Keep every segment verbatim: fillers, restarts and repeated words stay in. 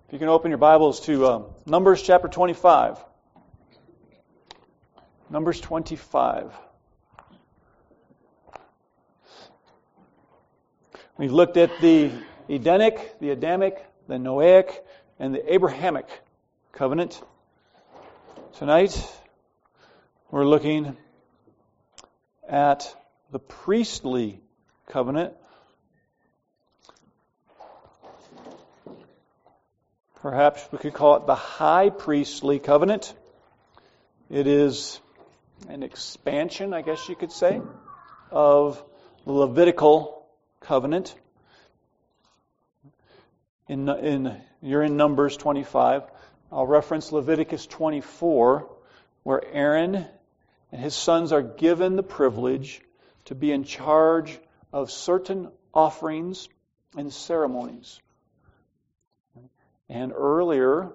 If you can open your Bibles to um, Numbers chapter twenty-five. Numbers twenty-five. We've looked at the Edenic, the Adamic, the Noahic, and the Abrahamic covenant. Tonight, we're looking at the priestly covenant. Perhaps we could call it the high priestly covenant. It is an expansion, I guess you could say, of the Levitical covenant. In, in, you're in Numbers twenty-five. I'll reference Leviticus twenty-four, where Aaron and his sons are given the privilege to be in charge of certain offerings and ceremonies. And earlier,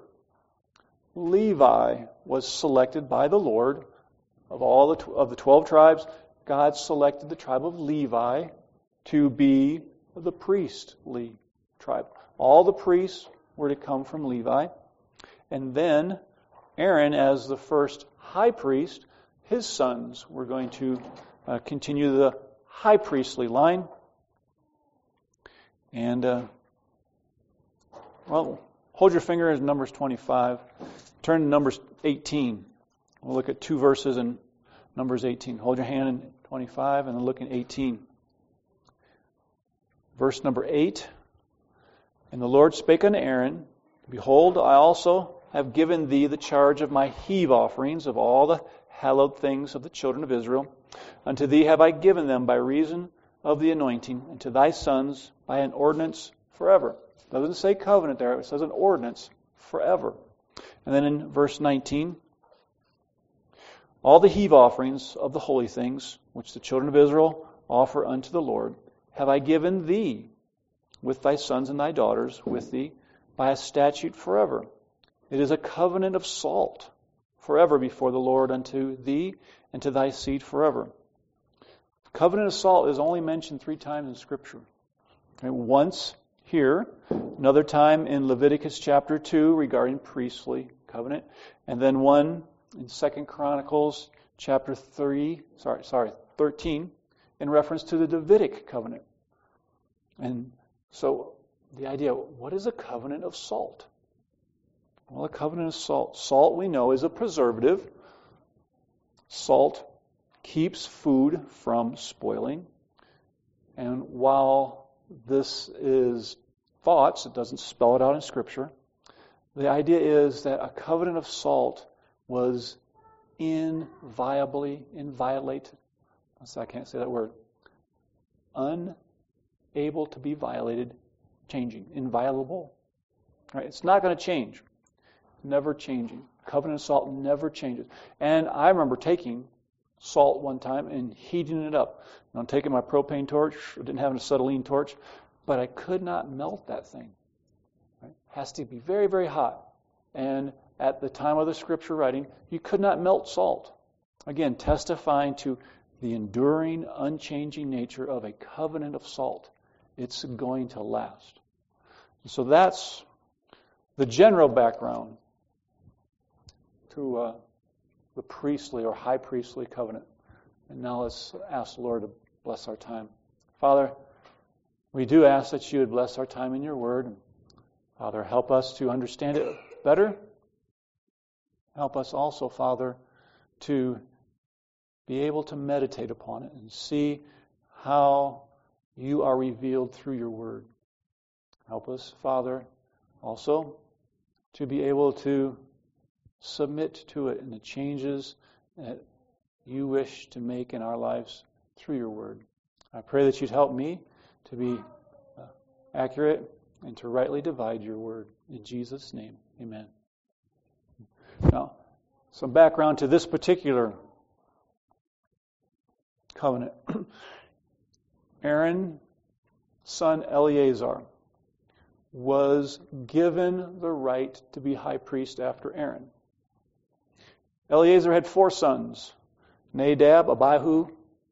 Levi was selected by the Lord. Of all the of the twelve tribes, God selected the tribe of Levi to be the priestly tribe. All the priests were to come from Levi. And then Aaron, as the first high priest, his sons were going to uh, continue the high priestly line. And, uh, well, hold your finger in Numbers twenty-five. Turn to Numbers eighteen. We'll look at two verses in Numbers eighteen. Hold your hand in twenty-five and then look in eighteen. Verse number eight. And the Lord spake unto Aaron, Behold, I also have given thee the charge of my heave offerings of all the hallowed things of the children of Israel. Unto thee have I given them by reason of the anointing, and to thy sons by an ordinance forever. It doesn't say covenant there, it says an ordinance forever. And then in verse nineteen, all the heave offerings of the holy things, which the children of Israel offer unto the Lord, have I given thee with thy sons and thy daughters with thee by a statute forever. It is a covenant of salt forever before the Lord unto thee and to thy seed forever. The covenant of salt is only mentioned three times in Scripture. Okay, once here, another time in Leviticus chapter two regarding priestly covenant, and then one in Second Chronicles chapter three, sorry, sorry, thirteen, in reference to the Davidic covenant. And so the idea, what is a covenant of salt? Well, a covenant of salt. Salt, we know, is a preservative. Salt keeps food from spoiling. And while this is thoughts, it doesn't spell it out in Scripture, the idea is that a covenant of salt was inviolably, inviolated. I can't say that word. Unable to be violated, changing, inviolable. Right? It's not going to change. Never changing. Covenant of salt never changes. And I remember taking salt one time and heating it up. You know, I'm taking my propane torch. I didn't have an acetylene torch, but I could not melt that thing. Right? It has to be very, very hot. And at the time of the Scripture writing, you could not melt salt. Again, testifying to the enduring, unchanging nature of a covenant of salt. It's going to last. So that's the general background to uh, the priestly or high priestly covenant. And now let's ask the Lord to bless our time. Father, we do ask that you would bless our time in your word. And Father, help us to understand it better. Help us also, Father, to be able to meditate upon it and see how you are revealed through your word. Help us, Father, also to be able to submit to it and the changes that you wish to make in our lives through your word. I pray that you'd help me to be uh, accurate and to rightly divide your word. In Jesus' name, amen. Now, some background to this particular covenant. Aaron's son Eleazar was given the right to be high priest after Aaron. Eleazar had four sons, Nadab, Abihu.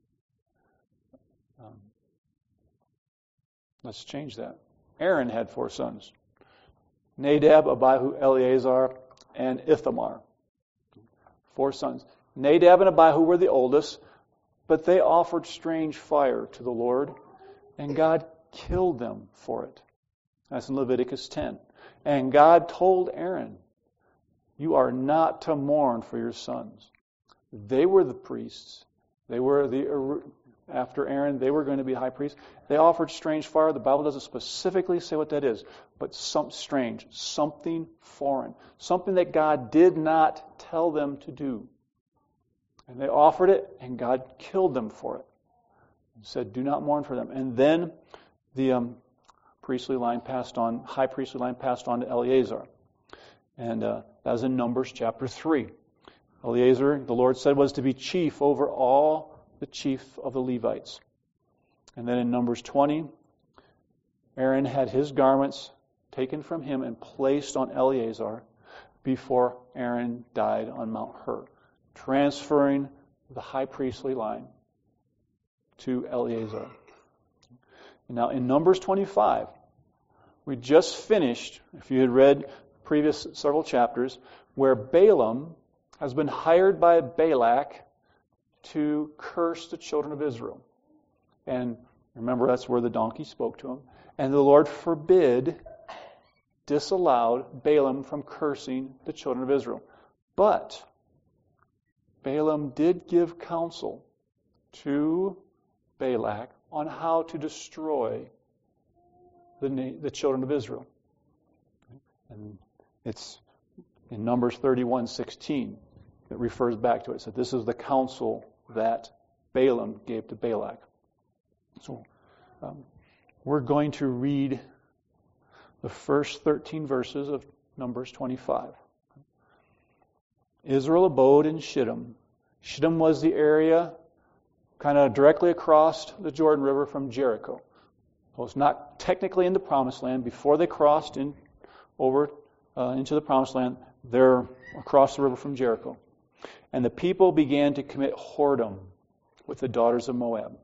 Um, let's change that. Aaron had four sons. Nadab, Abihu, Eleazar, and Ithamar. Four sons. Nadab and Abihu were the oldest, but they offered strange fire to the Lord, and God killed them for it. That's in Leviticus ten. And God told Aaron, you are not to mourn for your sons. They were the priests. They were the, after Aaron, they were going to be high priests. They offered strange fire. The Bible doesn't specifically say what that is, but some strange, something foreign, something that God did not tell them to do. And they offered it, and God killed them for it. He said, do not mourn for them. And then the um, priestly line passed on, high priestly line passed on to Eleazar. And uh, that was in Numbers chapter three. Eleazar, the Lord said, was to be chief over all the chief of the Levites. And then in Numbers twenty, Aaron had his garments taken from him and placed on Eleazar before Aaron died on Mount Hor, transferring the high priestly line to Eleazar. Now in Numbers twenty-five, we just finished, if you had read previous several chapters, where Balaam has been hired by Balak to curse the children of Israel. And remember, that's where the donkey spoke to him. And the Lord forbid, disallowed Balaam from cursing the children of Israel. But Balaam did give counsel to Balak on how to destroy the, the children of Israel. And it's in Numbers thirty-one sixteen that refers back to it. So this is the counsel that Balaam gave to Balak. So um, we're going to read the first thirteen verses of Numbers twenty-five. Israel abode in Shittim. Shittim was the area kind of directly across the Jordan River from Jericho. So it's not technically in the Promised Land. Before they crossed in over uh, into the Promised Land, they're across the river from Jericho. And the people began to commit whoredom with the daughters of Moab.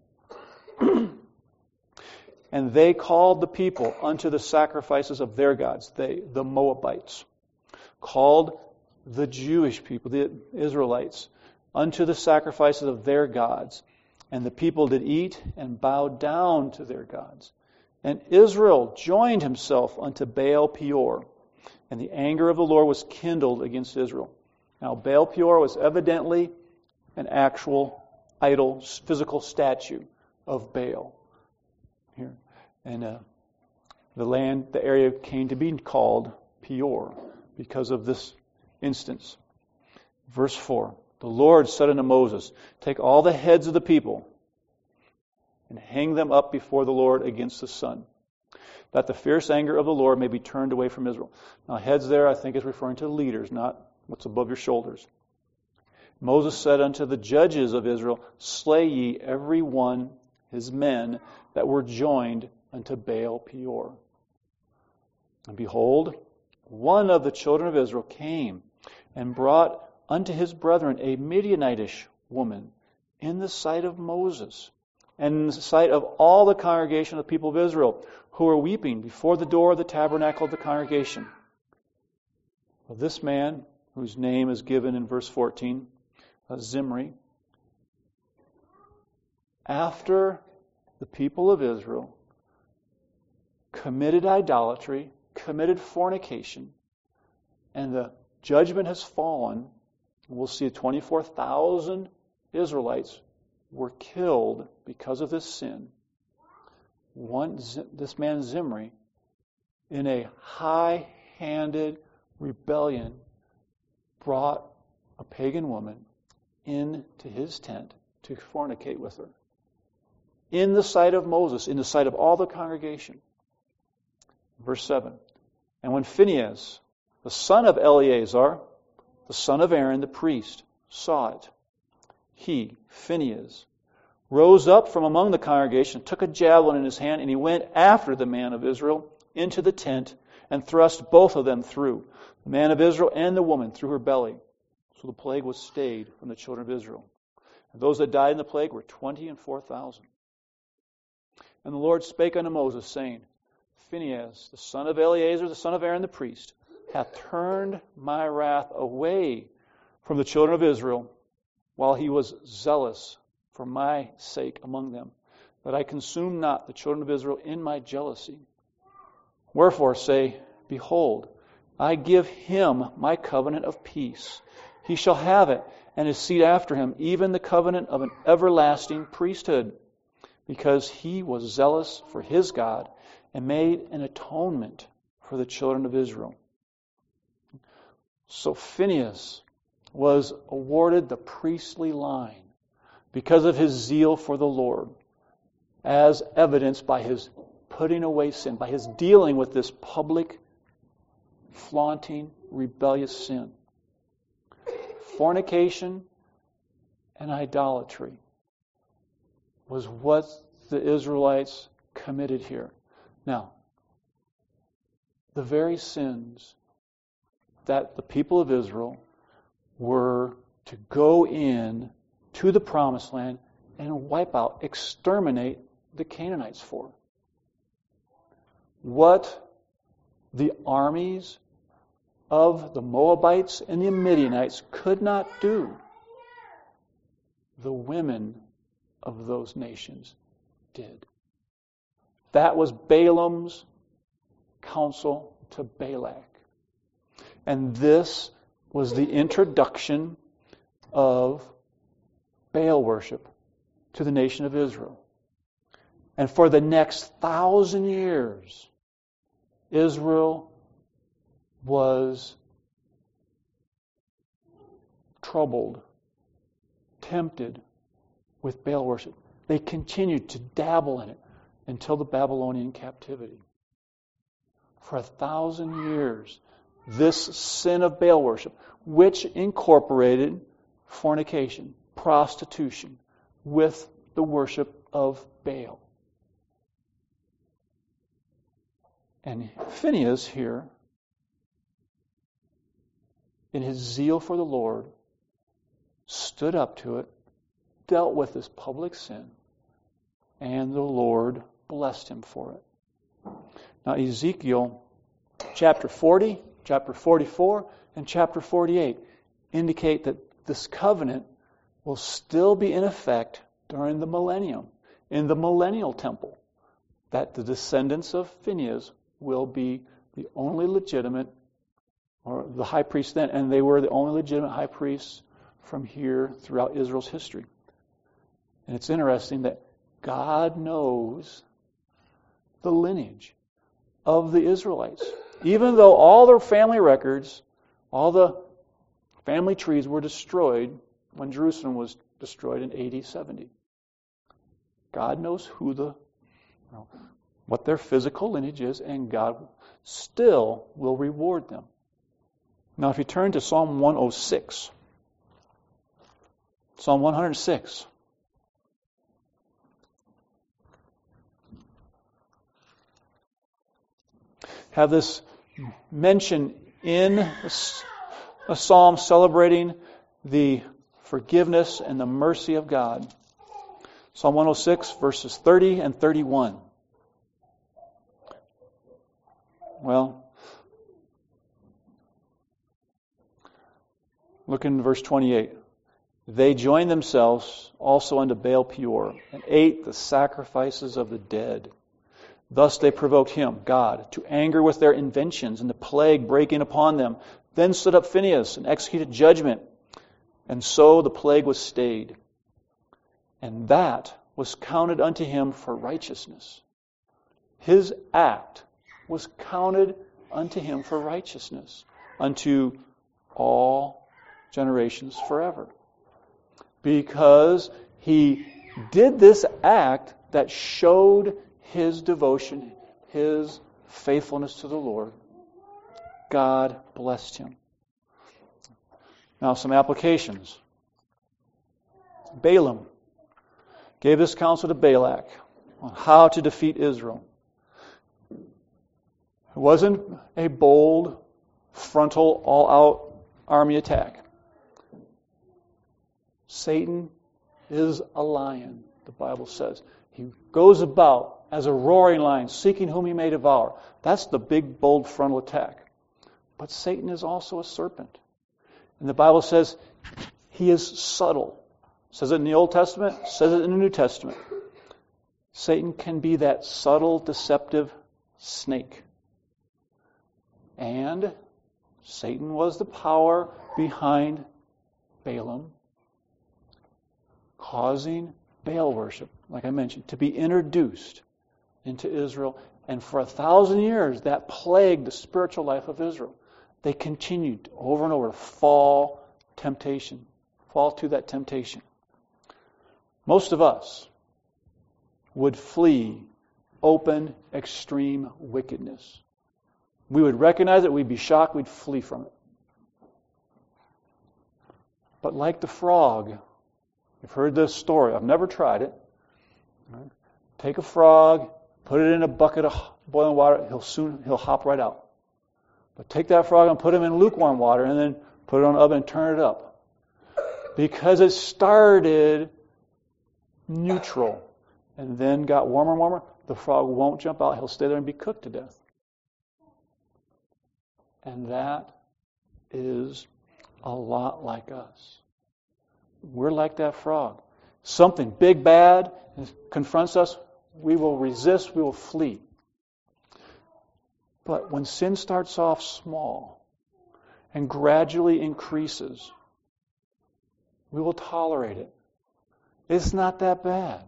And they called the people unto the sacrifices of their gods. They, the Moabites, called the Jewish people, the Israelites, unto the sacrifices of their gods. And the people did eat and bow down to their gods. And Israel joined himself unto Baal Peor. And the anger of the Lord was kindled against Israel. Now Baal Peor was evidently an actual idol, physical statue of Baal. Here. And uh, the land, the area came to be called Peor because of this instance. Verse four. The Lord said unto Moses, take all the heads of the people and hang them up before the Lord against the sun, that the fierce anger of the Lord may be turned away from Israel. Now heads there I think is referring to leaders, not what's above your shoulders. Moses said unto the judges of Israel, slay ye every one his men that were joined unto Baal Peor. And behold, one of the children of Israel came and brought unto his brethren a Midianitish woman in the sight of Moses and in the sight of all the congregation of the people of Israel, who were weeping before the door of the tabernacle of the congregation. Well, this man, whose name is given in verse fourteen, uh, Zimri, after the people of Israel committed idolatry, committed fornication, and the judgment has fallen, we'll see twenty-four thousand Israelites were killed because of this sin. One, this man Zimri, in a high-handed rebellion, brought a pagan woman into his tent to fornicate with her. In the sight of Moses, in the sight of all the congregation. Verse seven. And when Phinehas, the son of Eleazar, the son of Aaron, the priest, saw it, he, Phinehas, rose up from among the congregation, took a javelin in his hand, and he went after the man of Israel into the tent and thrust both of them through, the man of Israel and the woman, through her belly. So the plague was stayed from the children of Israel. And those that died in the plague were twenty and four thousand. And the Lord spake unto Moses, saying, Phinehas, the son of Eleazar, the son of Aaron the priest, hath turned my wrath away from the children of Israel, while he was zealous for my sake among them, that I consume not the children of Israel in my jealousy. Wherefore say, Behold, I give him my covenant of peace. He shall have it, and his seed after him, even the covenant of an everlasting priesthood, because he was zealous for his God, and made an atonement for the children of Israel. So Phinehas was awarded the priestly line because of his zeal for the Lord, as evidenced by his putting away sin, by his dealing with this public, flaunting, rebellious sin. Fornication and idolatry was what the Israelites committed here. Now, the very sins that the people of Israel were to go in to the promised land and wipe out, exterminate the Canaanites for. What the armies of the Moabites and the Midianites could not do, the women of those nations did. That was Balaam's counsel to Balak. And this was the introduction of Baal worship to the nation of Israel. And for the next thousand years, Israel was troubled, tempted with Baal worship. They continued to dabble in it until the Babylonian captivity. For a thousand years, this sin of Baal worship, which incorporated fornication, prostitution, with the worship of Baal. And Phinehas here, in his zeal for the Lord, stood up to it, dealt with this public sin, and the Lord blessed him for it. Now Ezekiel chapter forty, chapter forty-four, and chapter forty-eight indicate that this covenant will still be in effect during the millennium, in the millennial temple, that the descendants of Phinehas will be the only legitimate, or the high priest then, and they were the only legitimate high priests from here throughout Israel's history. And it's interesting that God knows the lineage of the Israelites. Even though all their family records, all the family trees were destroyed when Jerusalem was destroyed in A D seventy. God knows who the, you know, what their physical lineage is, and God still will reward them. Now, if you turn to Psalm one oh six, Psalm one hundred six. Have this mention in a psalm celebrating the forgiveness and the mercy of God. Psalm one oh six, verses thirty and thirty-one. Well, look in verse twenty-eight. They joined themselves also unto Baal Peor, and ate the sacrifices of the dead. Thus they provoked him, God, to anger with their inventions, and the plague breaking upon them. Then stood up Phinehas and executed judgment, and so the plague was stayed. And that was counted unto him for righteousness. His act was counted unto him for righteousness, unto all generations forever. Because he did this act that showed his devotion, his faithfulness to the Lord, God blessed him. Now, some applications. Balaam gave this counsel to Balak on how to defeat Israel. It wasn't a bold, frontal, all-out army attack. Satan is a lion, the Bible says. He goes about as a roaring lion, seeking whom he may devour. That's the big, bold frontal attack. But Satan is also a serpent. And the Bible says he is subtle. It says it in the Old Testament, it says it in the New Testament. Satan can be that subtle, deceptive snake. And Satan was the power behind Balaam, causing Baal worship, like I mentioned, to be introduced into Israel. And for a thousand years, that plagued the spiritual life of Israel. They continued over and over to fall temptation, fall to that temptation. Most of us would flee open, extreme wickedness. We would recognize it, we'd be shocked, we'd flee from it. But like the frog, you've heard this story, I've never tried it. Take a frog, put it in a bucket of boiling water, he'll soon he'll hop right out. But take that frog and put him in lukewarm water and then put it on the oven and turn it up. Because it started neutral and then got warmer and warmer, the frog won't jump out, he'll stay there and be cooked to death. And that is a lot like us. We're like that frog. Something big, bad confronts us, we will resist, we will flee. But when sin starts off small and gradually increases, we will tolerate it. It's not that bad.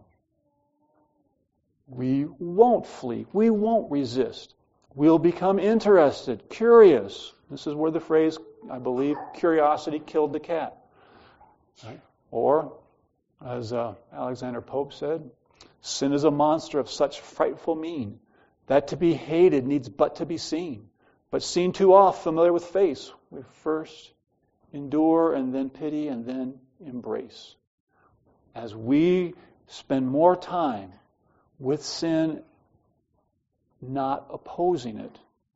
We won't flee. We won't resist. We'll become interested, curious. This is where the phrase, I believe, curiosity killed the cat. Right? Or, as uh, Alexander Pope said, sin is a monster of such frightful mien that to be hated needs but to be seen. But seen too oft, familiar with face, we first endure and then pity and then embrace. As we spend more time with sin, not opposing it,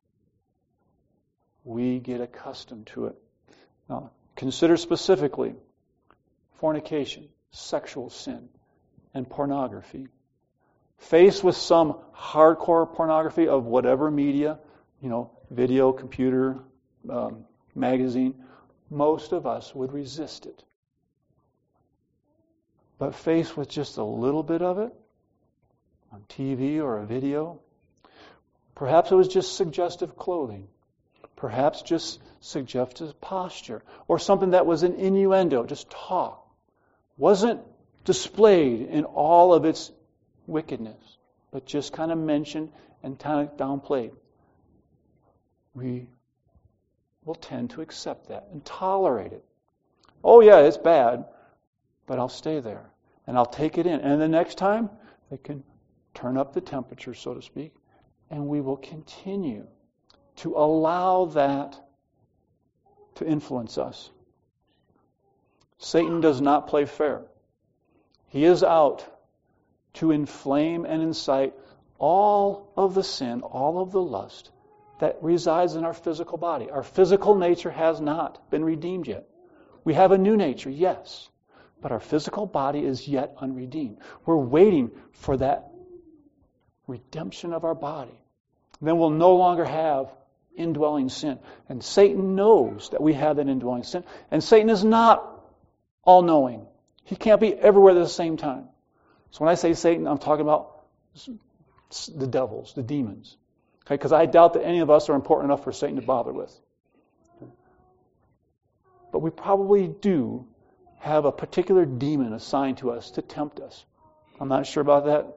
we get accustomed to it. Now, consider specifically fornication, sexual sin, and pornography. Faced with some hardcore pornography of whatever media, you know, video, computer, um, magazine, most of us would resist it. But faced with just a little bit of it, on T V or a video, perhaps it was just suggestive clothing, perhaps just suggestive posture, or something that was an innuendo, just talk, wasn't displayed in all of its wickedness, but just kind of mentioned and kind of downplayed. We will tend to accept that and tolerate it. Oh yeah, it's bad, but I'll stay there and I'll take it in. And the next time, they can turn up the temperature, so to speak, and we will continue to allow that to influence us. Satan does not play fair. He is out to inflame and incite all of the sin, all of the lust that resides in our physical body. Our physical nature has not been redeemed yet. We have a new nature, yes, but our physical body is yet unredeemed. We're waiting for that redemption of our body. Then we'll no longer have indwelling sin. And Satan knows that we have that indwelling sin. And Satan is not all-knowing. He can't be everywhere at the same time. So when I say Satan, I'm talking about the devils, the demons. Okay? Because I doubt that any of us are important enough for Satan to bother with. But we probably do have a particular demon assigned to us to tempt us. I'm not sure about that.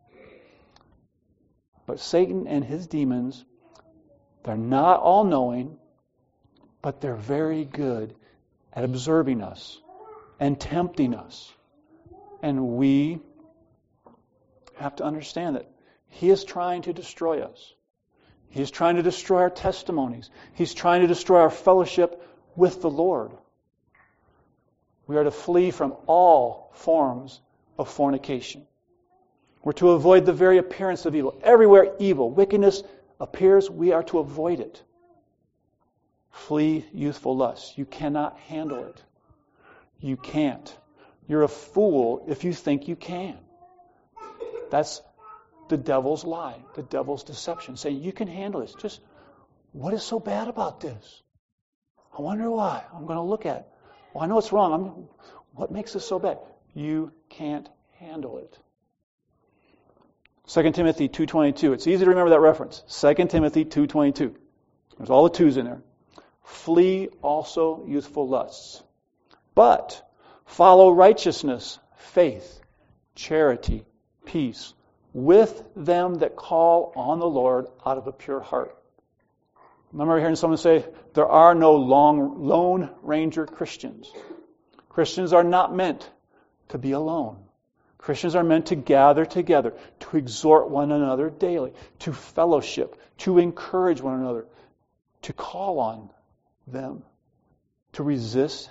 But Satan and his demons, they're not all-knowing, but they're very good at observing us and tempting us. And we have to understand that he is trying to destroy us. He's trying to destroy our testimonies. He's trying to destroy our fellowship with the Lord. We are to flee from all forms of fornication. We're to avoid the very appearance of evil. Everywhere evil, wickedness appears, we are to avoid it. Flee youthful lust. You cannot handle it. You can't. You're a fool if you think you can. That's the devil's lie, the devil's deception, saying, you can handle this. Just, what is so bad about this? I wonder why. I'm going to look at it. Well, I know it's wrong. I'm, what makes this so bad? You can't handle it. Second Timothy two twenty-two. It's easy to remember that reference. Second Timothy two twenty-two. There's all the twos in there. Flee also youthful lusts, but follow righteousness, faith, charity, peace, with them that call on the Lord out of a pure heart. I remember hearing someone say, there are no long, lone ranger Christians. Christians are not meant to be alone. Christians are meant to gather together, to exhort one another daily, to fellowship, to encourage one another, to call on them, to resist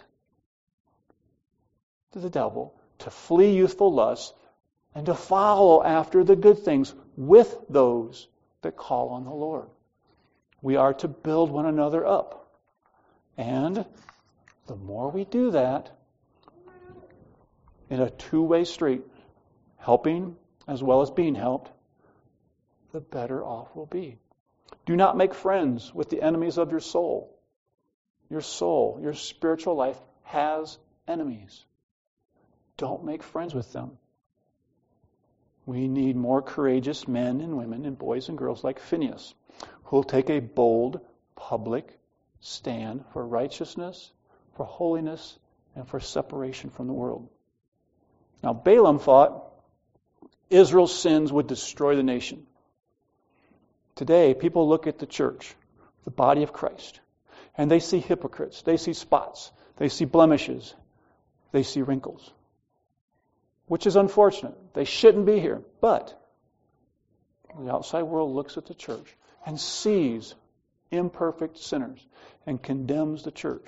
the devil, to flee youthful lusts, and to follow after the good things with those that call on the Lord. We are to build one another up. And the more we do that, in a two-way street, helping as well as being helped, the better off we'll be. Do not make friends with the enemies of your soul. Your soul, your spiritual life has enemies. Don't make friends with them. We need more courageous men and women and boys and girls like Phineas, who will take a bold, public stand for righteousness, for holiness, and for separation from the world. Now, Balaam thought Israel's sins would destroy the nation. Today, people look at the church, the body of Christ, and they see hypocrites, they see spots, they see blemishes, they see wrinkles, which is unfortunate. They shouldn't be here. But the outside world looks at the church and sees imperfect sinners and condemns the church.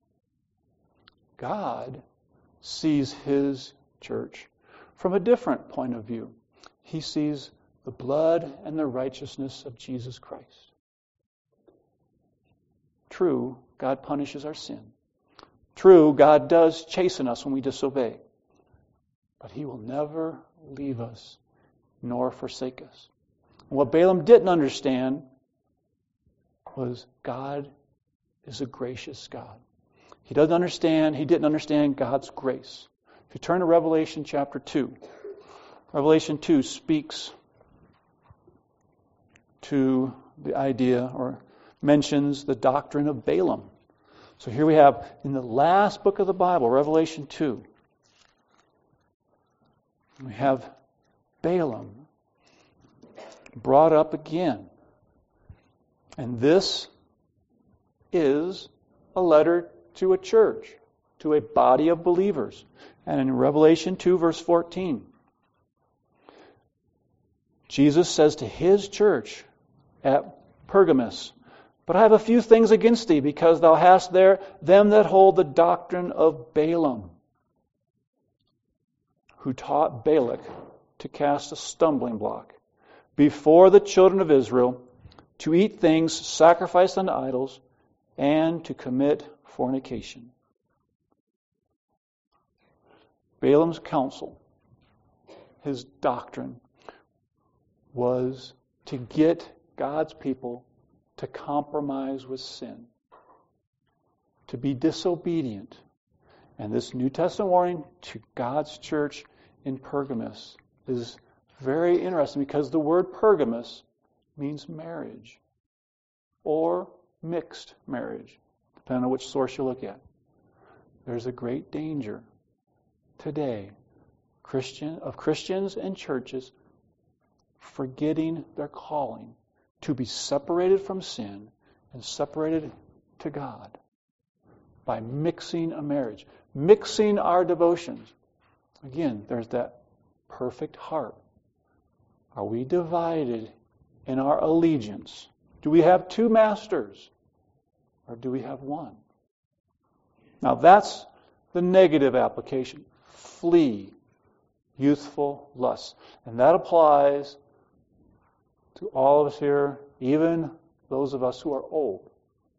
God sees His church from a different point of view. He sees the blood and the righteousness of Jesus Christ. True, God punishes our sin. True, God does chasten us when we disobey. But He will never leave us nor forsake us. And what Balaam didn't understand was God is a gracious God. He doesn't understand, he didn't understand God's grace. If you turn to Revelation chapter two, Revelation two speaks to the idea or mentions the doctrine of Balaam. So here we have in the last book of the Bible, Revelation two, we have Balaam brought up again. And this is a letter to a church, to a body of believers. And in Revelation two, verse fourteen, Jesus says to His church at Pergamos, but I have a few things against thee, because thou hast there them that hold the doctrine of Balaam, who taught Balak to cast a stumbling block before the children of Israel, to eat things sacrificed unto idols, and to commit fornication. Balaam's counsel, his doctrine, was to get God's people to compromise with sin, to be disobedient. And this New Testament warning to God's church in Pergamos is very interesting, because the word Pergamos means marriage or mixed marriage, depending on which source you look at. There's a great danger today Christian of Christians and churches forgetting their calling to be separated from sin and separated to God by mixing a marriage, mixing our devotions. Again, there's that perfect heart. Are we divided in our allegiance? Do we have two masters, or do we have one? Now that's the negative application. Flee youthful lusts. And that applies to all of us here, even those of us who are old.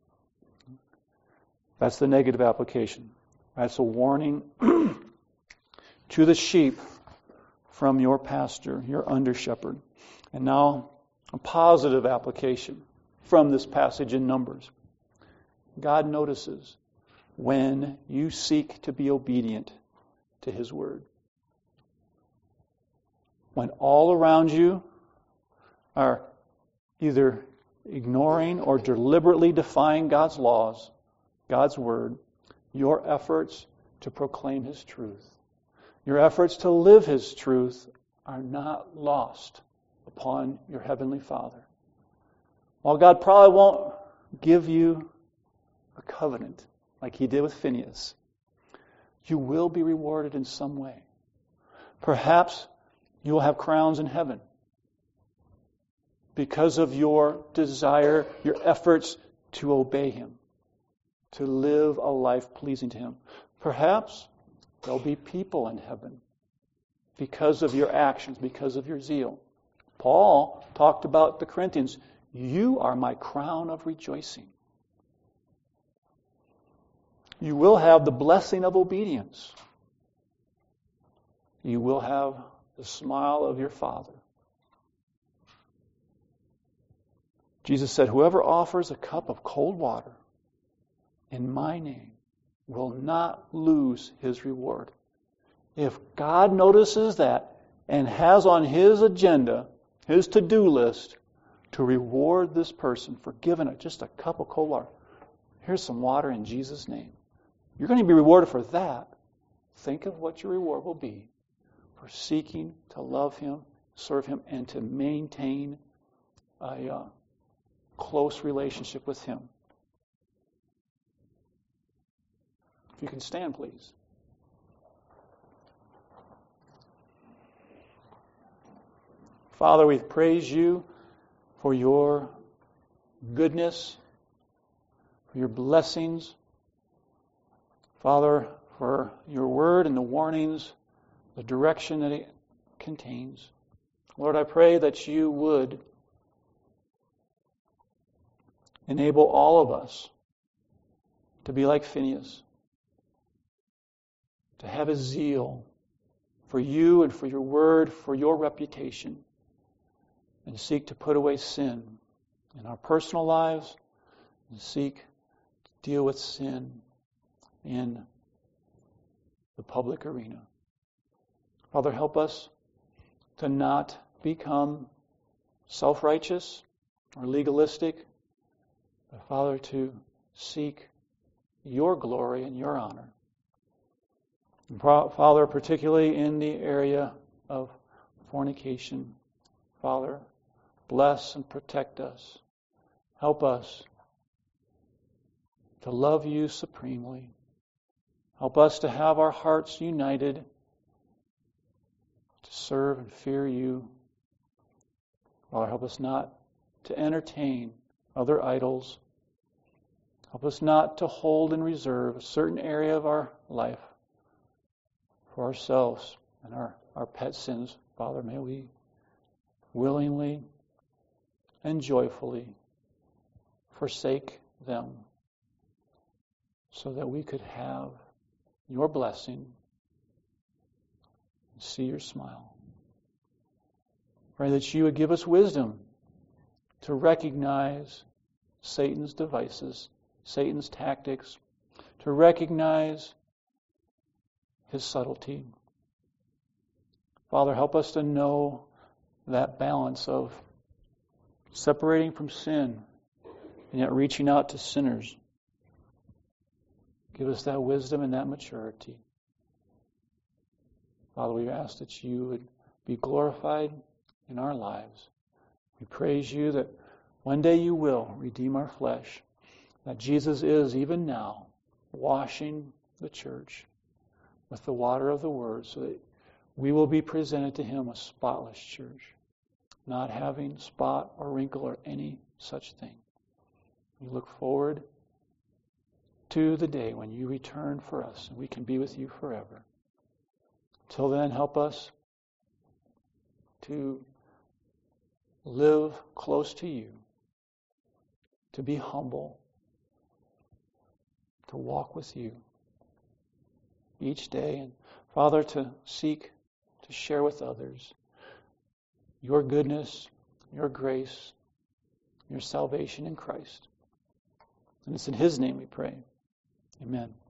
That's the negative application. That's a warning to the sheep from your pastor, your under shepherd. And now, a positive application from this passage in Numbers. God notices when you seek to be obedient to His word. When all around you are either ignoring or deliberately defying God's laws, God's word, your efforts to proclaim His truth, your efforts to live His truth are not lost upon your Heavenly Father. While God probably won't give you a covenant like He did with Phinehas, you will be rewarded in some way. Perhaps you will have crowns in heaven because of your desire, your efforts to obey Him, to live a life pleasing to Him. Perhaps there'll be people in heaven because of your actions, because of your zeal. Paul talked about the Corinthians. You are my crown of rejoicing. You will have the blessing of obedience. You will have the smile of your Father. Jesus said, whoever offers a cup of cold water in my name will not lose his reward. If God notices that and has on His agenda, His to-do list, to reward this person for giving it just a cup of cold water, here's some water in Jesus' name. You're going to be rewarded for that. Think of what your reward will be for seeking to love Him, serve Him, and to maintain a uh, close relationship with Him. If you can stand, please. Father, we praise You for Your goodness, for Your blessings. Father, for Your word and the warnings, the direction that it contains. Lord, I pray that You would enable all of us to be like Phinehas, to have a zeal for You and for Your word, for Your reputation, and seek to put away sin in our personal lives, and seek to deal with sin in the public arena. Father, help us to not become self-righteous or legalistic, but Father, to seek Your glory and Your honor. And Father, particularly in the area of fornication, Father, bless and protect us. Help us to love You supremely. Help us to have our hearts united to serve and fear You. Father, help us not to entertain other idols. Help us not to hold in reserve a certain area of our life for ourselves and our, our pet sins. Father, may we willingly and joyfully forsake them so that we could have Your blessing and see Your smile. Pray that You would give us wisdom to recognize Satan's devices, Satan's tactics, to recognize his subtlety. Father, help us to know that balance of separating from sin and yet reaching out to sinners. Give us that wisdom and that maturity. Father, we ask that You would be glorified in our lives. We praise You that one day You will redeem our flesh, that Jesus is even now washing the church with the water of the Word so that we will be presented to Him a spotless church, not having spot or wrinkle or any such thing. We look forward to the day when You return for us and we can be with You forever. Till then, help us to live close to You, to be humble, to walk with You each day, and Father, to seek to share with others Your goodness, your grace, your salvation in Christ. And it's in His name we pray. Amen.